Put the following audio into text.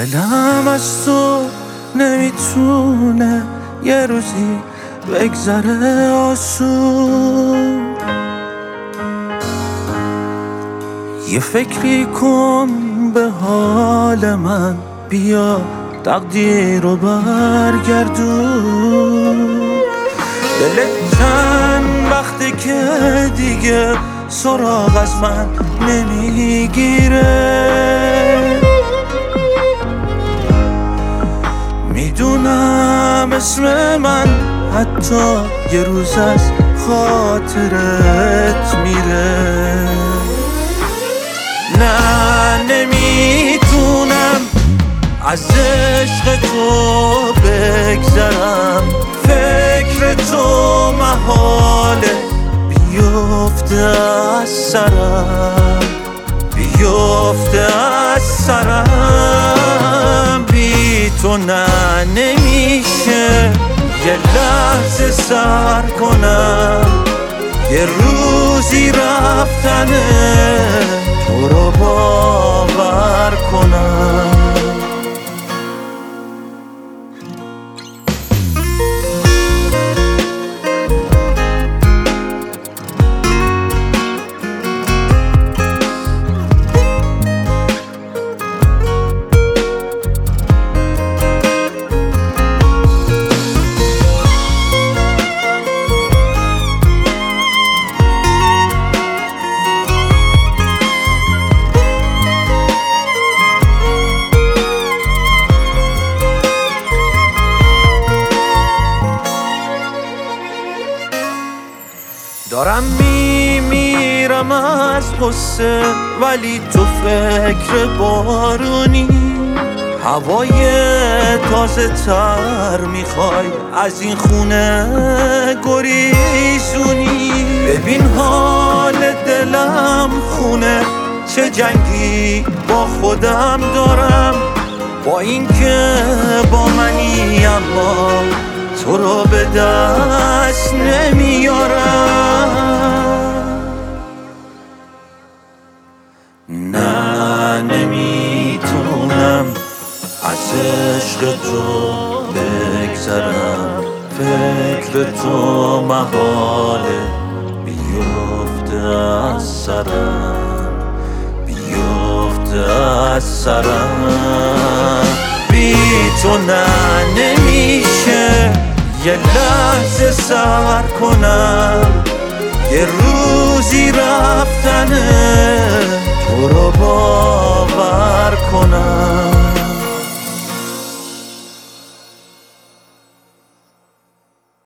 دلم از تو نمیتونه یه روزی بگذره آسون. یه فکری کن به حال من، بیا تقدیر رو برگردون. دلت چند وقته که دیگه سراغ از من نمیگیره. میدونم اسم من حتی یه روز از خاطرت میره. نه نمیتونم از عشق تو بگذرم، فکر تو محاله بیفته از سرم، بیفته از سرم. بی تو نه نمیشه یه لحظه سر کنم، یه روزی رفتنه تو رو باور کنم. دارم میمیرم از غصه، ولی تو فکر بارونی، هوای تازه تر میخوای از این خونه گریزونی. ببین حال دلم خونه، چه جنگی با خودم دارم، با اینکه با منی اما تو رو به دست نمیارم. نه نمیتونم از عشق تو بگذرم، فکر تو محاله بیفته از سرم، بیفته از سرم. بی تو نه نمیشه یه لحظه سر کنم، یه روزی